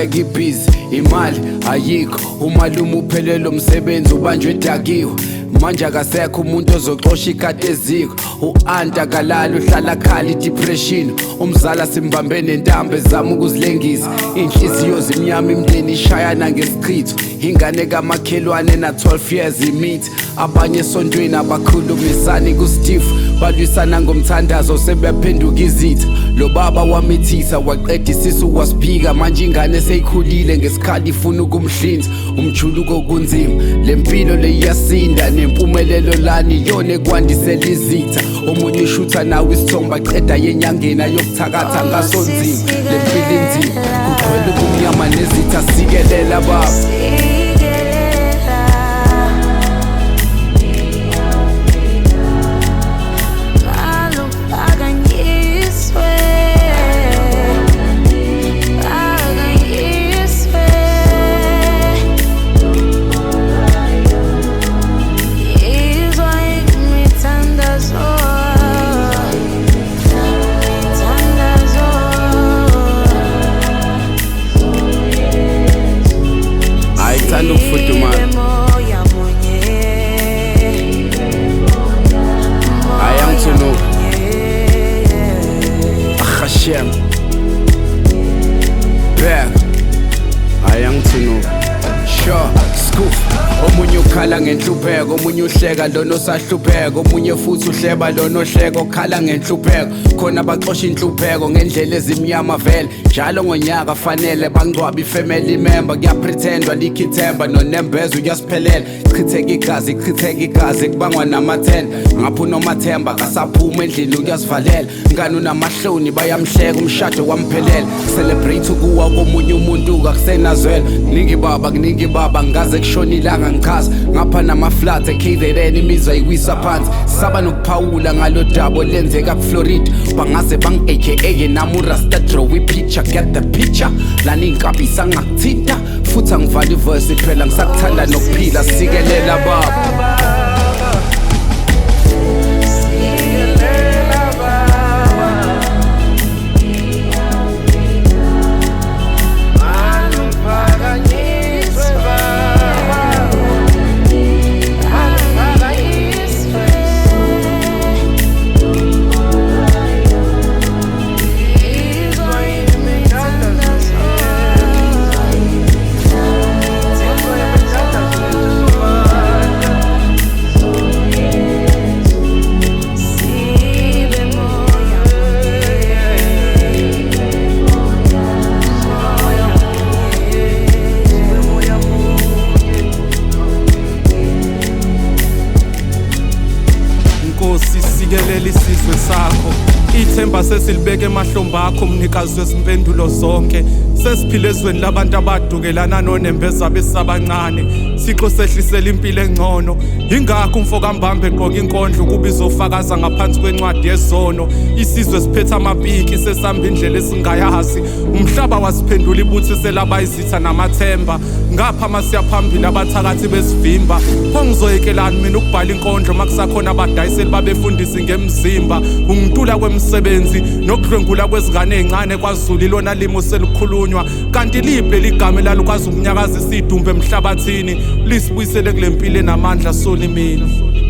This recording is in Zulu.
like ibhizi imali ayikho umalume uphelele umsebenzi ubanjwe edakiwe manje akasekho umuntu ozoxosha ikade eziko u-anta kalala uhlala khala i-depression umzala simbambe nentambo ezama ukuzilengisa inhliziyo zimnyama imndeni ishayana ngesichitho ingane kamakhelwane na 12 years imithi abanye esontweni abakhulumisani kuStifu balwisana ngomthandazo sebephenduka izitha lo baba wamithisa waqeda isisu wasiphika manje ingane seyikhulile ngesikhali ifuna ukumhlinza umjuluko kunzima lempilo leyasinda nempumelelo lani yona ekwandisela izitha omunye ushutha nawe isithomba qeda yenyangeni ayokuthakatha ngasonzima lempilo inzima kugcwele ubumnyama nezitha sikelela baba ayithanda ukufudumala ayangithunuka akhashem back ayangithunuka sure skoof omunye ukhala ngenhlupheko omunye uhleka lona osahlupheka omunye futhi uhleba lona ohleka okhala ngenhlupheko khona baxosha inhlupheko ngendlela ezimnyama vele njalo ngonyaka fanele bangcwaba ifamily member kuyapretendwa likhithemba noNembeza uyasiphelela chitheka igazi kubangwa namathenda ngapho nomathemba kasaphuma endlini uyasivalela ngani unamahloni bayamhleka umshado wamphelela celebrate ukuwa komunye umuntu kakusenazwela kuningi baba ngaze kushona ilanga ngichaza ngapha nama-floods eKZN imizwa ikwisa phansi saba nokuphawula ngalo dabo lenzeka kuFlorida bangaze bangi-aka nami urasta draw ipicture get the picture lani inkabisa ngakuthinta futhi angivala iverse phela ngisakuthanda nokuphila sikelela baba Sikelela isizwe sakho ithemba sesilibeke emahlombe akho mnikazi wesimpendulo zonke sesiphile ezweni labantu abadukelana noNembeza besabancane sixo sehlisela impilo engcono ingakho umfoka mbambe egqoka inkondlo kuba izofakaza ngaphansi kwencwadi yezono isizwe siphethe amapiki sesihamba indlela esingayazi umhlaba wasiphendula ibuthi selaba izitha namathemba ngapha masiyaphambili abathakathi besivimba pongizoyekelani mina ukubhala inkondlo makusakhona abadayiseli babefundisi ngemzimba ungintula kwemsebenzi nokudlwengula kwezingane ezincane kwaZulu ilona limo selikhulunywa kanti libe ligama elalukwazi ukunyakaza isidumbu emhlabathini lisibuyisele kulempilo enamandla solimini